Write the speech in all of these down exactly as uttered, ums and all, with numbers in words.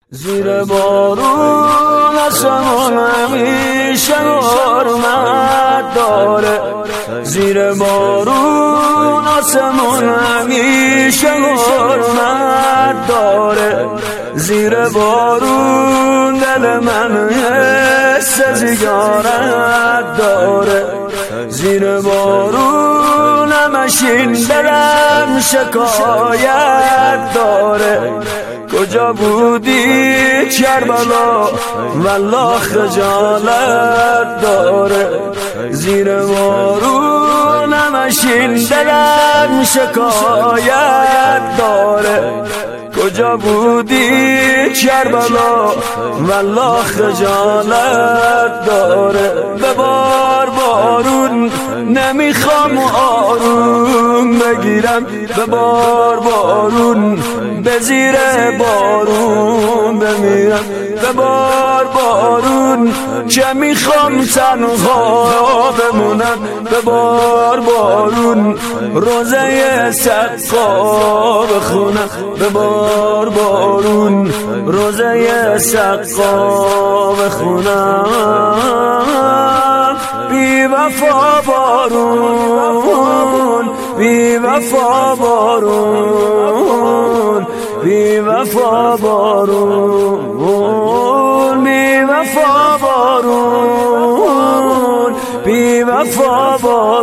زیر بارون آسمون همیشه حرمت داره، زیر بارون آسمون همیشه حرمت داره، زیر بارون دل من حس زیارت داره، زیر بارون همشین دلم شکایت داره. کجا بودی کربلا والله خجالت داره، زیر بارون همشین دلم شکایت داره. کجا بودی کربلا والله خجالت داره. ببار بارون نمیخوام آروم بگیرم، ببار بارون به زیر بارون بمیرم، ببار بارون که میخوام تنها بمونم، ببار بارون روزه سقا بخونم، ببار بارون روزه سقا بخونم. بی وفا بارون، بی وفا بارون، بی وفا بارون، بی وفا بارون، بی وفا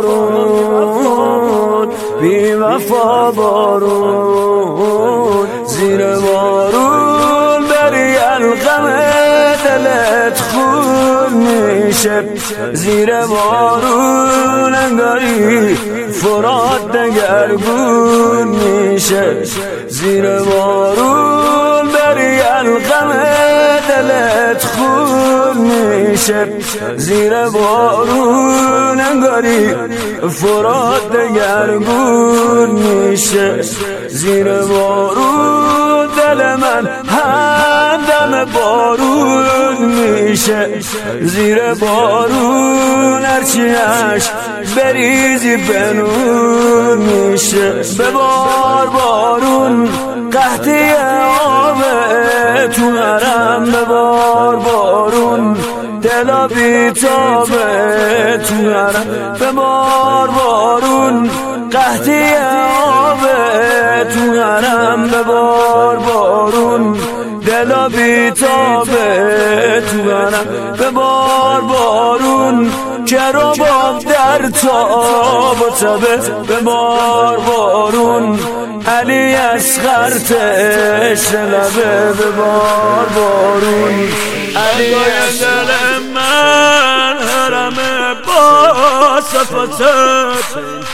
بارون، بی وفا بارون. زیر بارون بری الغم دلت خون میشه، زیر بارون انگاری فرات دگرگون میشه، زیر بارون بری الغم دلت خون میشه، زیر بارون انگاری فرات دگرگون میشه، زیر بارون دل من همدم بارون میشه، زیر بارون هرچی عشق بریزی بنون میشه. ببار بارون قحطی آب تو حرم، ببار بارون دلا بیتابه تو حرم، ببار بارون قحطی آب تو حرم، ببار بارون دلا بیتابه تو حرم، ببار بارون که رو باب در تاب و تبه، ببار بارون علی اصغر تشت لبه، ببار بارون علی اصغر من حرم با صفتت،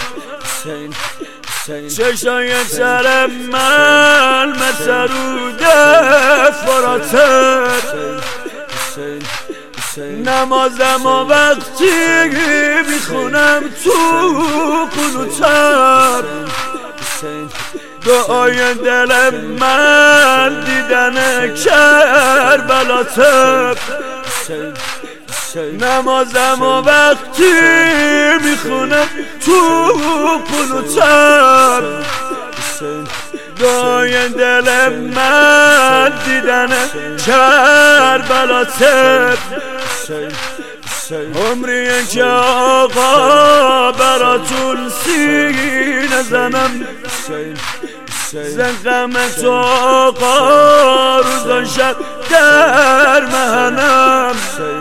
چشای سر من مسرود فراتت، نمازم و وقتی میخونم تو قنوتم، دعای دل من دیدن کربلاتم، نمازم و وقتی میخونم تو قنوتم، دعای دل من دیدن کربلاتم. عمری که آقا براتون سینه زنم، زنقمت آقا روزان شب در مهنم،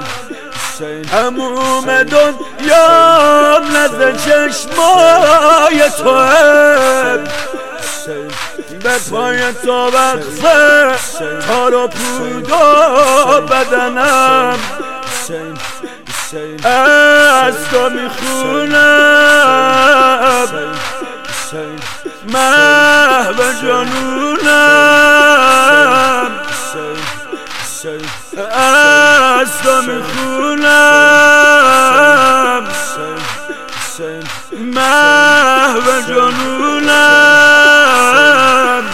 هموم دنیام نزد چشمای توه، به پای تو وقفه تار و پود و بدنم، از تو میخونم محو جنونم، از تو میخونم محو جنونم.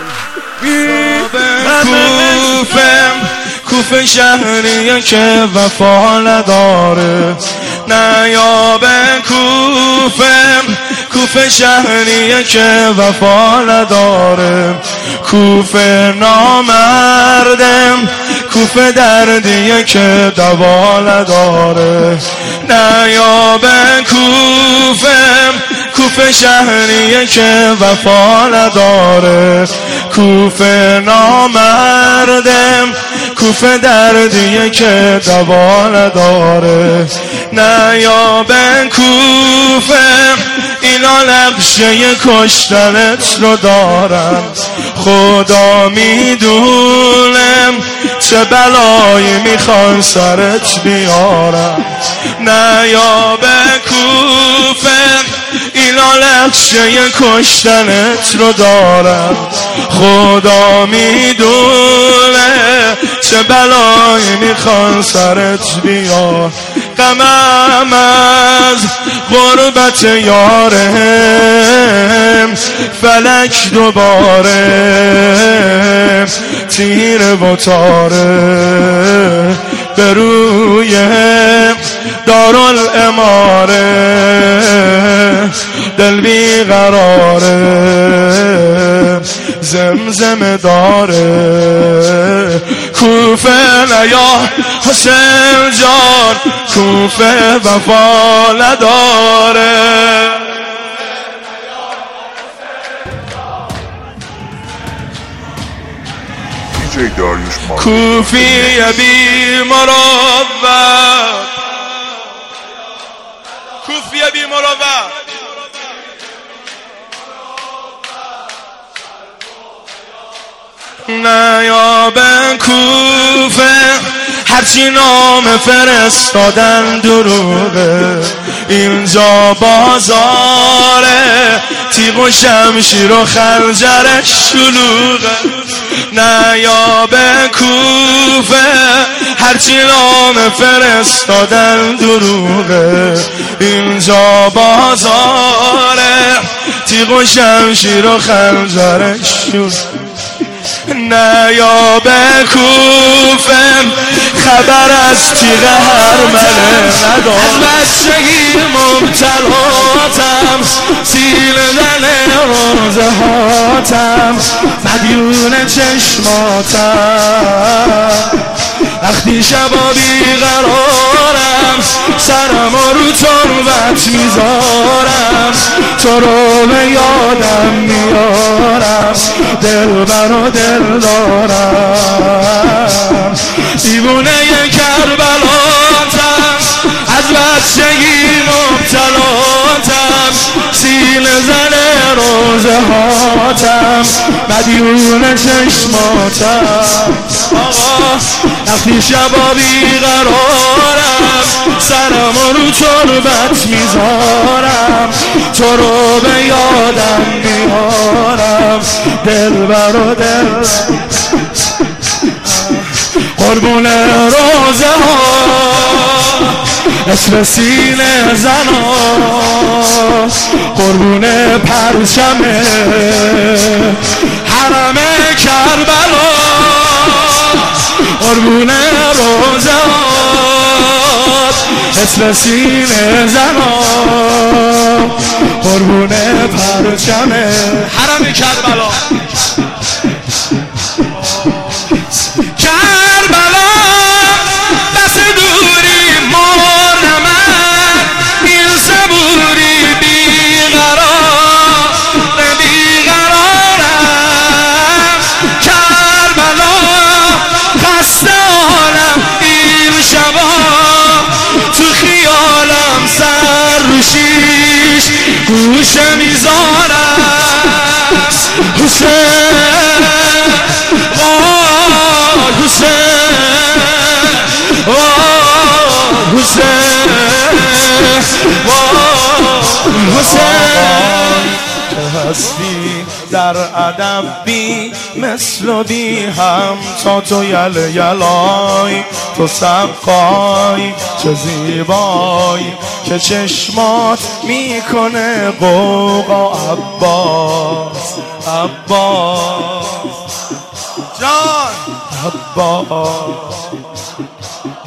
کوفم کوفه شهریه که وفا نداره، نه یا به کوفم کوفه شهریه که وفا نداره، کوفه نامردم، کوفه دردیه که دوا نداره. نه یا به کوفه، کوفه شهریه که وفا نداره، کوفه نامردم، کوفه دردیه که دوا نداره. نه یا به کوفه، اینا نقشه کشتنت رو دارن، خدا میدونم چه بلایی میخوان سرت بیارم. نه یا به کوفه، اینا نقشه کشتنت رو دارن، خدا میدونه چه بلایی میخوان سرت بیار. غمم از غربت یارم، فلک دوباره تیر و تاره به روی دارالاماره، دل بیقراره زمزم داره. کوفه نیا حسین جان، کوفه وفا نداره. کوفی بی مروت، کوفی بی مروت، نه یا به کوفه، هرچی نام فرستادن دروغه، اینجا بازاره، تیغ و شمشیر و خنجرش شلوغه. نه یا به کوفه، هرچی نام فرستادن دروغه، اینجا بازاره، تیغ و شمشیر و خنجرش شلوغه. نه یا به کوفه، خبر از تیغ هرمله ندارم، از بچگی مبتلاتم، سیل دل روزه هاتم، مدیون چشماتم، وقتی شبا بیقرارم، سرم رو تربت میذارم، تو رو به یادم میارم، دل برا دل دارم، دیوونه کربلاتم، از بچگی مبتلاتم، سیل زن روزه هاتم، مدیون چشماتم. آقا وقتی شبا بیقرارم، سرم رو تربت میذارم، تو رو به یادم میارم، دل برا دل، قربون روزه ها، اسم سینه زنا، قربون پرچم حرم کربلا، قربون روزه ها، اسم سینه زنا، قربون پرچم حرم کربلا. گوشه میذارم حسین، وای حسین، وای حسین، وای حسین. که هستی در ادب بی مثل و بی هم، تا تو یل یلای، تو سبقای چه زیبای، که چشمات میکنه قوقا. عباس عباس جان، عباس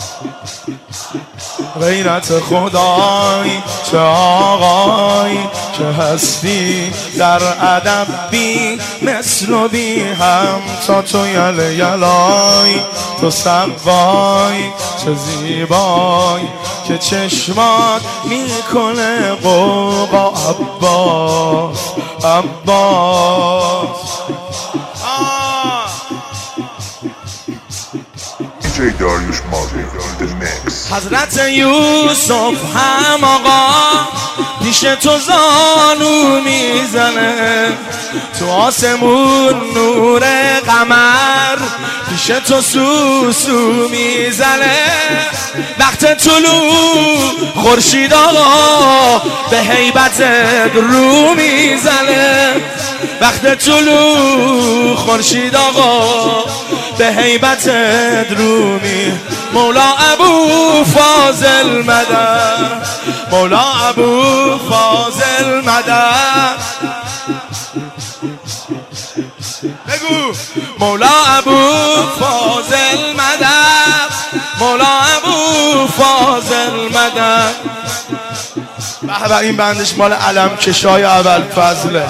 غیرت خدای، چه آقای، که هستی در ادب بی مثل و بی هم تا تو یل یلای تو سبای چه زیبای که چشمات میکنه قوقا عباس عباس دی جی داریوش ماوی the mix. حضرت یوسف هم آقا پیش تو زانو میزنه تو آسمون نور قمر پیش تو سوسو میزنه وقت طلوع خورشید آقا به هیبتت رو میزنه وقت طلوع خورشید آقا به هیبتت رو می مولا ابو فاضل مدد مولا ابو فاضل مدد بگو مولا ابو فاضل مدد مولا ابو فاضل مدد به به این بندش مال علم کشای اول فضله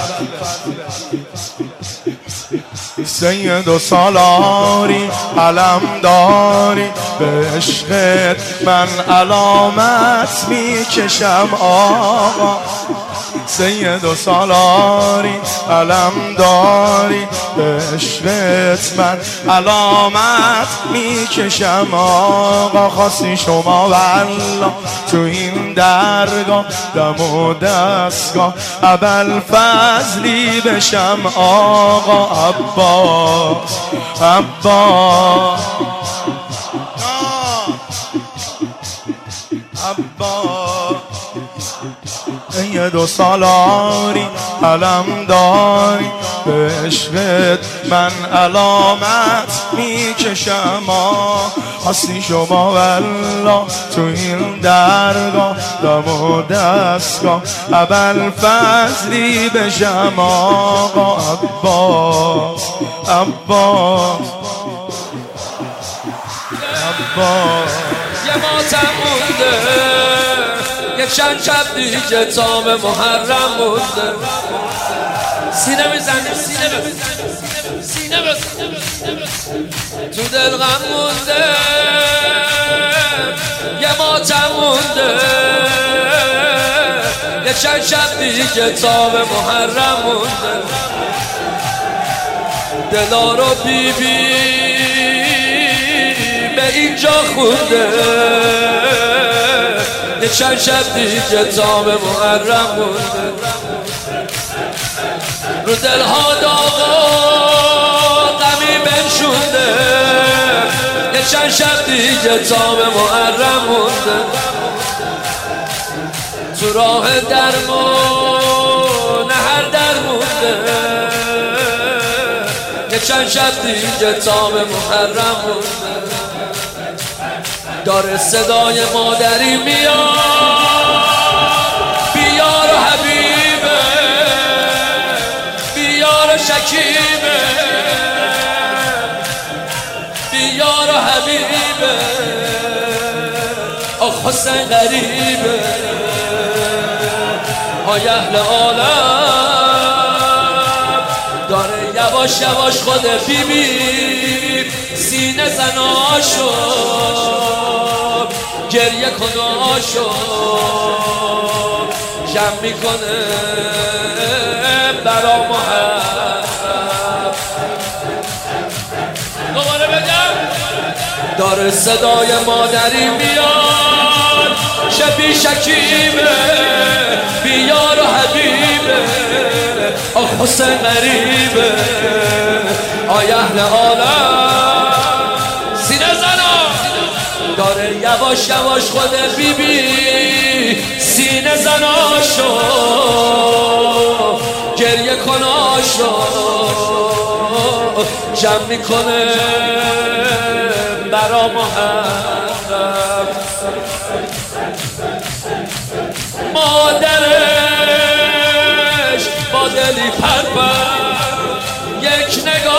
سید و سالاری علم داری به عشقت من علامت میکشم آقا سید و سالاری علم داری به عشقت من علامت میکشم آقا خواستی شما والله تو این درگاه دم و دستگاه ابل فضلی بشم آقا عباس عباس عباس یه دو سالاری علم داری به عشقت من علامت میکشم هستی شما والله تو این درگاه دم و دستگاه ابل فضلی بشم آقا عباس عباس عباس یه ماتم مونده یه چند شب دیگه تا به محرم مونده سینه بزنیم سینه بزنیم سینه بزنیم تو دل غم مونده یه ماتم مونده یه چند شب دیگه تا به محرم مونده دلا رو بی بی به اینجا خونده یه چند شب دیگه تا به محرم مونده رو دلها داغ و غمی بنشونده یه چند شب دیگه تا به محرم مونده تو راه درمون هر در مونده یه چند شب دیگه تا به محرم مونده داره صدای مادری میاد بیار و حبیبه بیار و شکیبه بیار و حبیبه آخ حسین غریبه آی اهل عالم داره یواش یواش خود بی بی سینه زناشو گریه کناشو جمع میکنه برا محرم دوباره بگم داره صدای مادری میاد شبی شکیبه بیار و حبیبه آخ حسین غریبه آی اهل عالم سینه زنا داره یواش یواش خود بی بی سینه زناشو گریه کناشو جمع میکنه برا محرم مادرش با دلی پرپر یک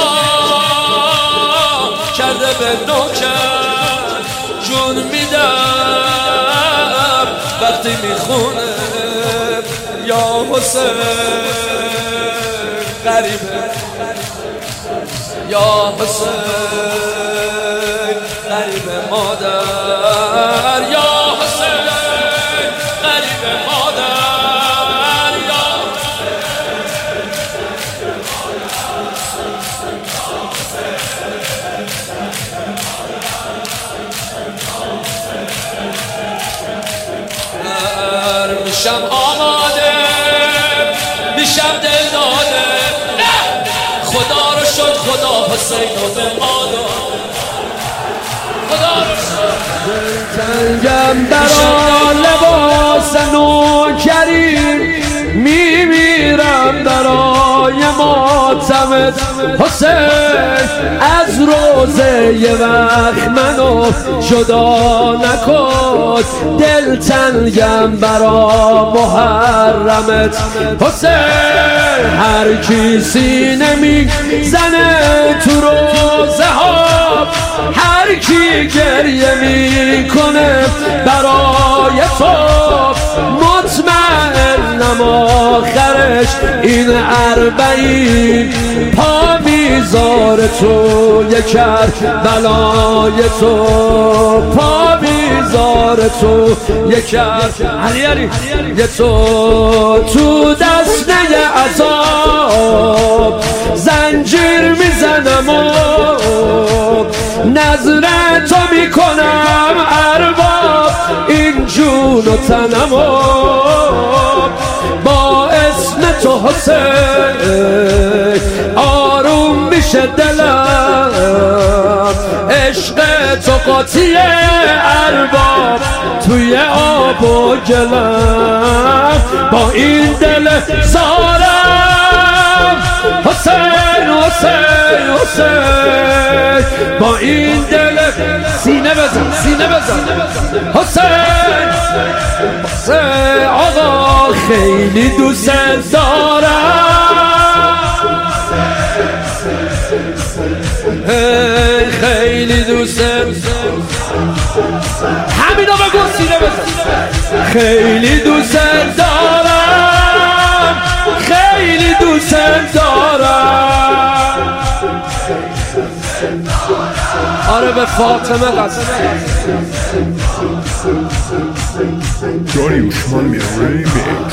نگاه کرده به نوکر جون میدم وقتی میخونه یا حسین غریبه یا حسین غریب مادر یا حسین غریب مادر یا میشم آماده میشم دل داده خدا رو شد خدا حسین رو به مادا خدا رو شد تنگم برا لباس نوکریم میمیرم برای ماتمت حسین از روزه یه وقت منو جدا نکن دل تنگم برا محرمت حسین هر کی سینه میزنه تو روزه ها هر کی گریه میکنه برای تو مطمئنم آخرش این اربعین پا میذار تو یه کربلای تو پا میذار تو یه کربلای علی یه تو تو دسته عذاب زنجیر میزنم و نظر تو میکنم ارباب این جون و تنم و با اسم تو حسین آروم میشه دلم عشق تو قاطی ارباب توی آب و گلم با این دل زارم حسین حسین حسین با این دل سینه بزن سینه بزن حسین حسین آقا خیلی دوست دارم خیلی دوست همینا بگو سینه بزن خیلی دوست دارم خیلی دوست دارم آره به فاطمه قسم Dariush Mami Remix.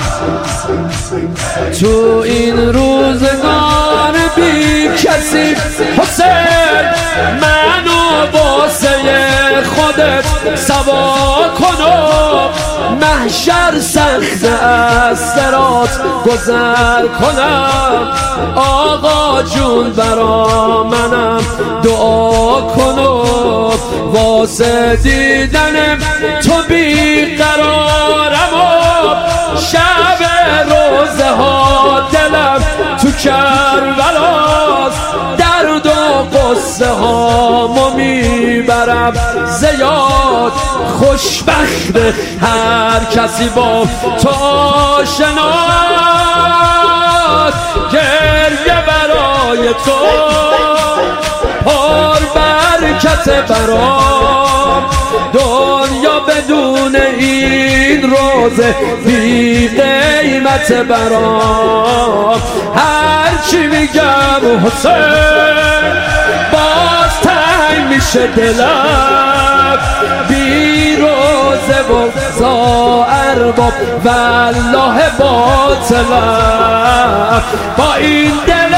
تو این روزگار بی کسی حسین منو واسه خودت سوا کنم محشر سخت از صراط گذر کنم آقا جون برا منم دعا کنم واسه دیدنم تو بیقرارم و شب روزه ها دلم تو کربلاست درد و قصه هامو میبرم زیاد خوشبخت هر کسی با تو آشناست گریه برای تو پر برکت برام دنیا بدون این روزه بی قیمت برام هرچی میگم حسین باز تنگ میشه دلم بی روزه و زائر با والله باطلم با این دل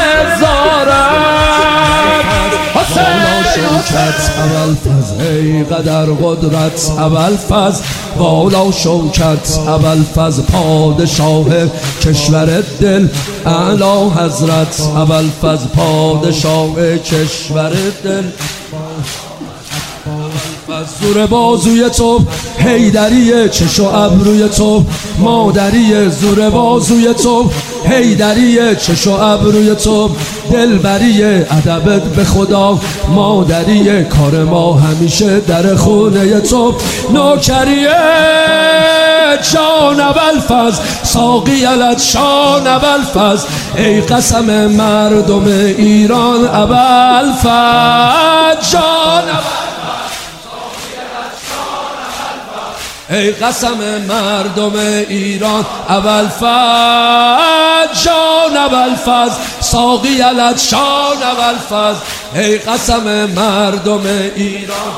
زارم بالا شوکت اول فز ای قدر قدرت اول فز بالا شوکت اول فز پادشاه کشور دل اعلی حضرت اول فز پادشاه کشور دل زور بازوی تو حیدریه چش و ابروی تو مادریه زور بازوی تو حیدریه چش و ابروی تو دلبریه ادبت به خدا مادریه کار ما همیشه در خونه تو نوکریه جان ابوالفضل ساقی علت شان ابوالفضل ای قسم مردم ایران ابوالفضل جان ای قسم مردم ایران ابوالفضل جان ابوالفضل ساقی علت شان ابوالفضل ای قسم مردم ایران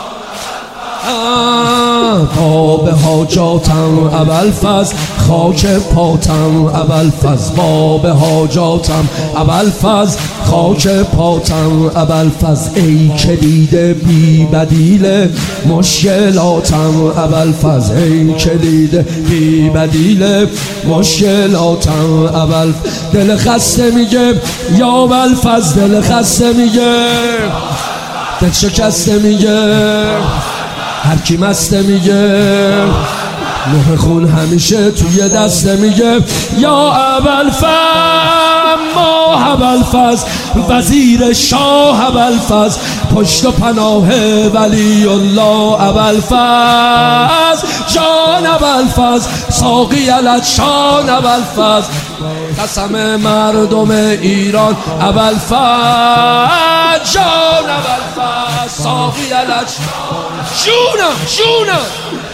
باب حاجاتم ابوالفضل خاک پاتم ابوالفضل باب حاجاتم ابوالفضل خاک پاتم ابوالفضل ای کلید بی بدیل مشکلاتم ابوالفضل ای کلید بی بدیل مشکلاتم ابوالفضل دل خسته میگه یا ابوالفضل دل خسته میگه دل شکسته میگه هر کی مسته میگه نوح خون همیشه توی دسته میگه یا ابوالفضل ما ابوالفضل وزیر شاه ابوالفضل پشت و پناه ولی الله ابوالفضل جان ابوالفضل ساقی علت شان ابوالفضل قسم مردم ایران ابوالفضل جان ابوالفضل ساقی علت جونم جونم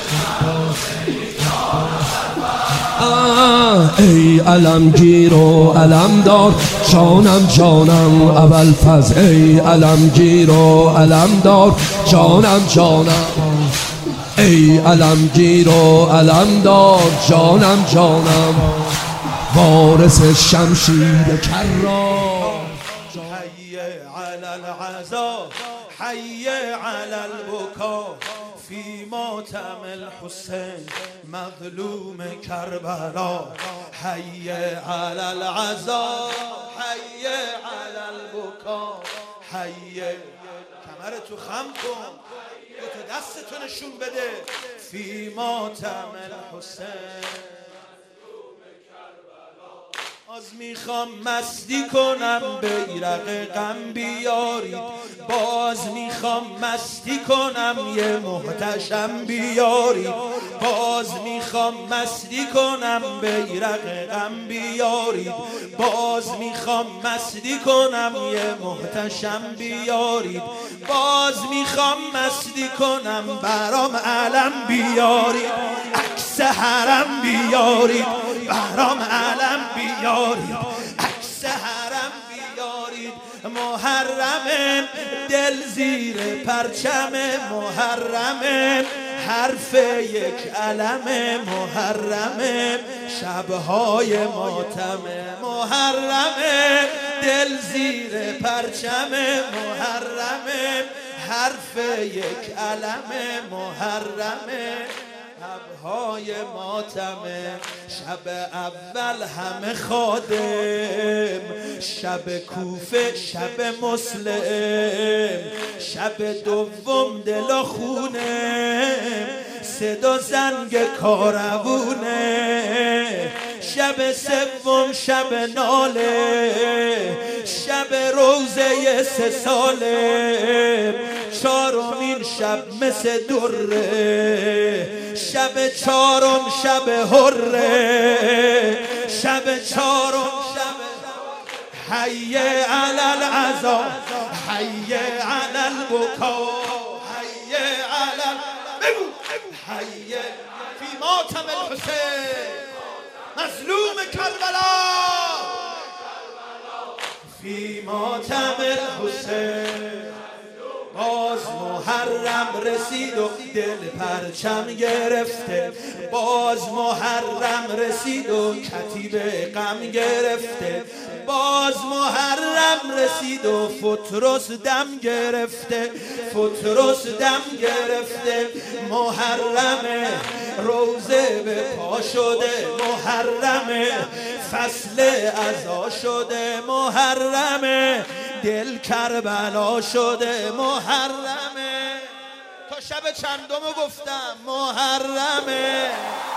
ای علمگیر و علمدار جانم جانم ابوالفضل ای علمگیر و علمدار جانم جانم ای علمگیر و علمدار جانم جانم وارث شمشیر کرار حي على العزاء حي على البكاء في ماتم الحسين مظلوم كربلاء حي على العزاء حي على البكاء حي کمرتو خم کن دو تا دستتو نشون بده في ماتم الحسين باز میخوام مستی کنم بیرق غم بیارید باز میخوام مستی کنم یه محتشم بیارید باز میخوام مستی کنم بیرق غم بیارید باز میخوام مستی کنم یه محتشم بیارید باز میخوام مستی کنم برام علم بیارید عکس حرم بیارید برام علم بیارید عکس حرم بیارید محرمه دل زیر پرچم محرمه حرف یک علم محرمه شبهای ماتمه محرمه دل زیر پرچم محرمه حرف یک علم محرمه شبهای ماتمه شب اول همه خادم شب کوفه شب مسلم شب دوم دل و خونه صدا زنگ کاروونه شب سوم شب ناله شب روزه سه ساله چهارمین شب مثل دره شب چهارم شب هره شب چهارم شب حی علی العزا حی علی البکا حی علی بگو حی فی ماتم الحسین مظلوم کربلا فی ماتم الحسین باز محرم رسید و دل پرچم گرفته باز محرم رسید و کتیب غم گرفته باز محرم رسید و فترس دم گرفته فترس دم گرفته محرم روزه به پا شده محرم فصل عزا شده محرم دل کربلا شده محرمه تا شب چندمو گفتم محرمه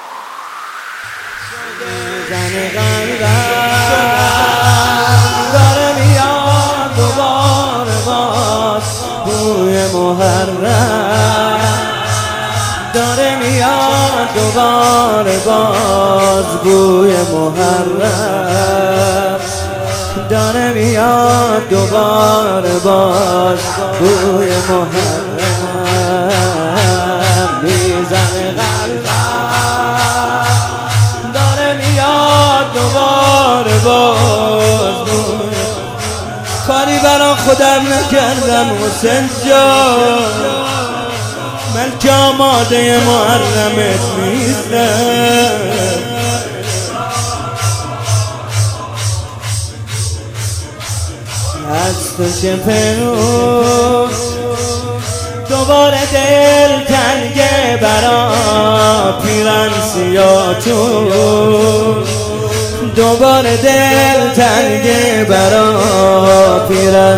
زن غمزن داره میاد دوباره باز بوی محرم داره میاد دوباره باز بوی محرم داره میاد دوباره باز بوی محرم میزنه قلبم خودم نکردم حسین جان، ملک آماده محرمت نیستم. از تو چه پنهون دوباره دل تنگه برا پیرن سیاتون، دوباره دل تنگه برا پیرن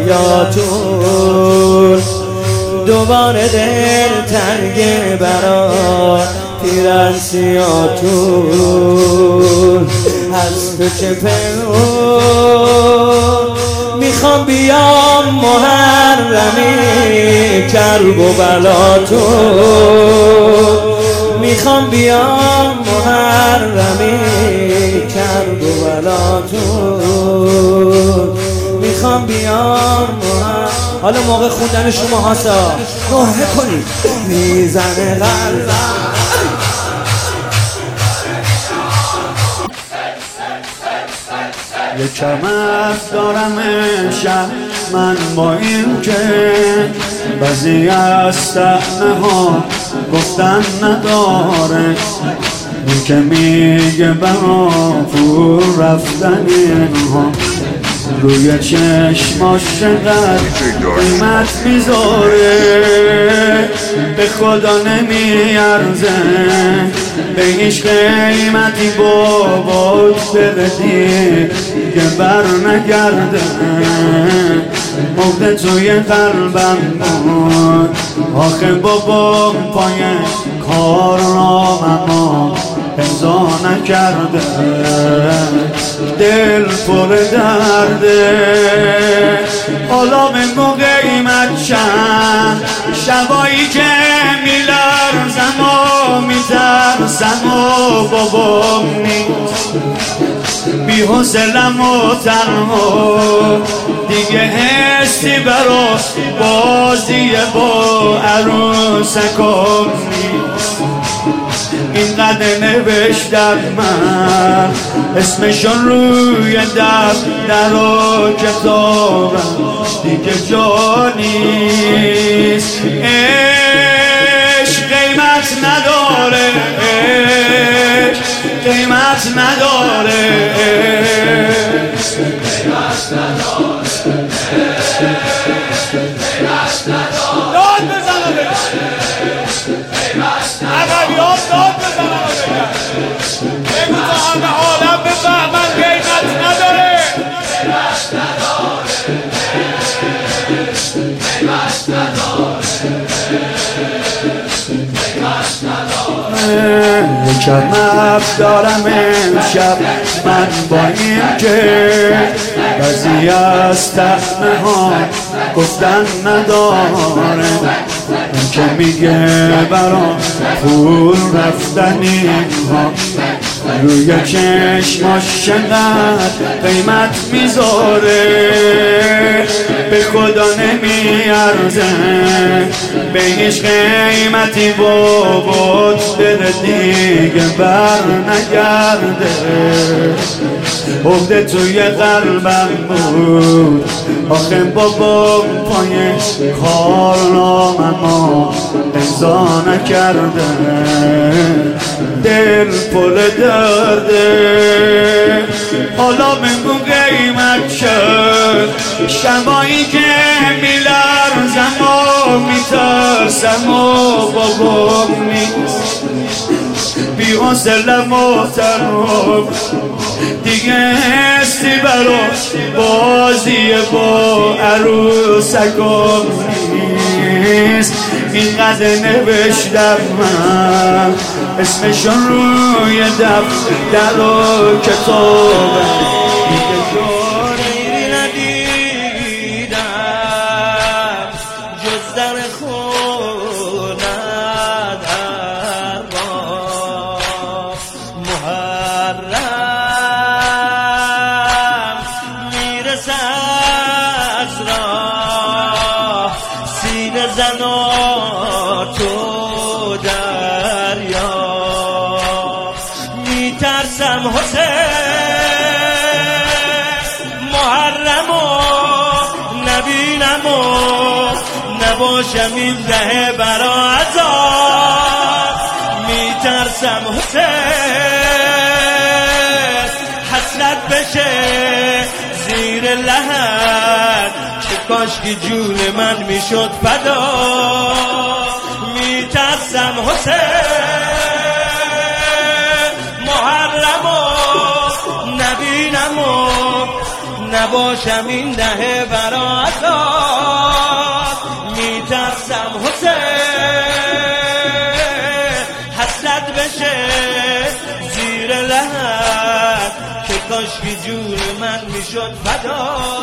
سیاتون، دوباره دل تنگه برا پیرن سیاتون. از تو چه پنهون میخوام بیام محرمی کرب و بلاتون، میخوام بیام محرمی کرب و بلاتون، میخوام بیام محرم. حالا موقع خوندن شما هاستا نوحه کنید میزنه قلبم. یکم از دارم امشب من با این که بعضی از طعنه ها گفتن نداره، این که میگه برا پول رفتن اینها روی چشماش چقدر قیمت میذاره، به خدا نمیارزه به هیچ قیمتی بابات بدی که بر نگرده. مرده توی قلبم بود آخه بابا پای کار نامم امضا نکرده، دل پر درده. حالا بگو قیمت چند شبایی که میلرزم و میترسم و بابام نیست، بی حوصله‌ام و تنها دیگه حسی برا بازی با عروسکام نیست. اینقدر نوشتم من اسمشون روی دفتر و کتابم دیگه جا نیست. عشق قیمت نداره، عشق قیمت نداره، قیمت نداره، قیمت نداره. داد بزنه عقبیان، داد بزنه بگو تا همه عالم بفهمن قیمت نداره، قیمت نداره، قیمت نداره، قیمت نداره. یکم حرف دارم امشب من با این که بعضی از طعنه ها گفتن نداره، این که میگه برا پول رفتن اینها روی چشماش چقدر قیمت میذاره، به خدا نمیارزه به هیچ قیمتی بابات بده دیگه بر نگرده. عقده توی قلبم بود آخه بابا پای کارنامه‌ام امضا نکرده، دل پر درده. حالا بگو قیمت شد شبایی که میلرزم و میترسم و بابام نیست، بی حوصله‌ام و تنها دیگه هستی برا بازی با عروسکام نیست. اینقدر نوشتم من اسمشون روی دفتر و کتابم دیگه جایی ندیدم جز در خونت ارباب محرم میرسه از راه سینه زنا تو دریا میترسم حسین محرم و نبی نباشم این دهه برا عذاب میترسم حسین حسرت بشه زیر لحد که کاشکی جون من میشد فدا میترسم حسین محرم و نبینم و نباشم این دهه برا عذاب میترسم حسین حسرت بشه زیر لحد که کاشکی جون من میشد فدا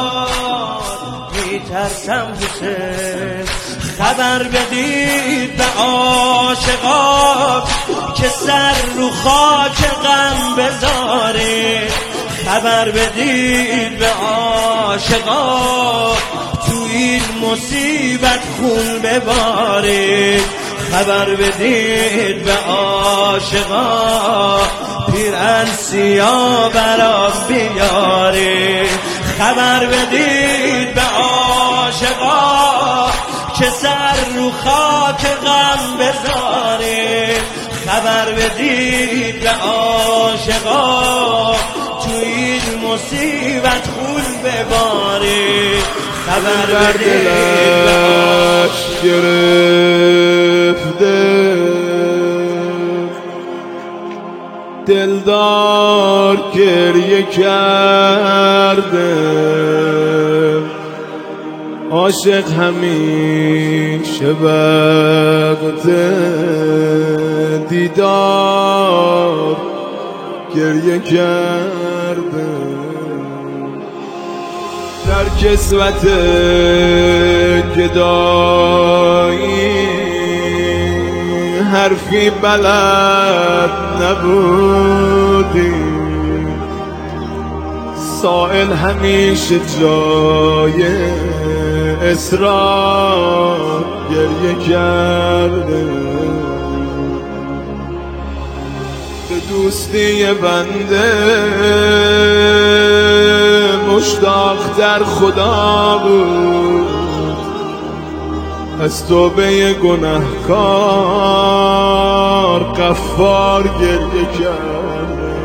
میترسم حسین خبر بدید به عاشقا که سر رو خاک غم بذارید خبر بدید به عاشقا تو این مصیبت خون ببارید خبر بدید به عاشقا پیرهن سیاه برا بیارید خبر بدید به عاشقا که سر رو خاک غم بذارید خبر بدید به عاشقا تو این مصیبت خون ببارید خبر بدید به گرفته دلدار گریه کرده عاشق همیشه وقت دیدار گریه کرده در کسوت گدایی حرفی بلد نبودی سائل همیشه جای اصرار گریه کرده به دوستی بنده مشتاق در خدا بود از توبه گناهکار غفار گریه کرده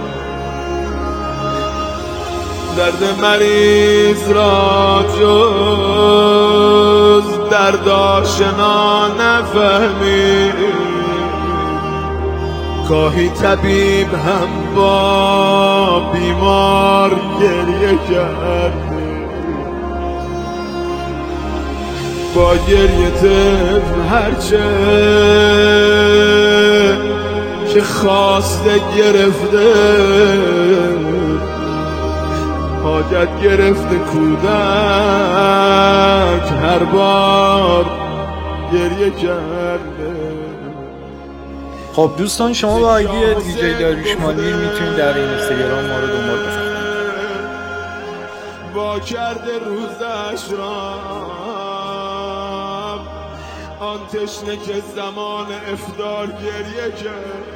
درد مریض را جز درد آشنا نفهمید گاهی طبیب هم با بیمار گریه کرده با گریه طفل هرچه که خواسته گرفته حاجت گرفته کودک هر بار گریه کرده. خب دوستان شما با آیدی دیجی داریوش مانیر میتونید در این اینستاگرام ما رو دنبال بکنید. با کرده روزش را آن تشنه که زمان افطار گریه کرد